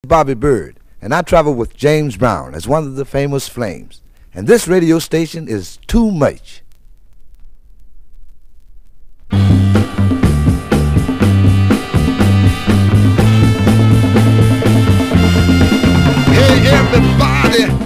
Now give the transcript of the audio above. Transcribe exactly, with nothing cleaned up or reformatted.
Bobby Bird, and I travel with James Brown as one of the famous Flames. And this radio station is too much. Hey everybody,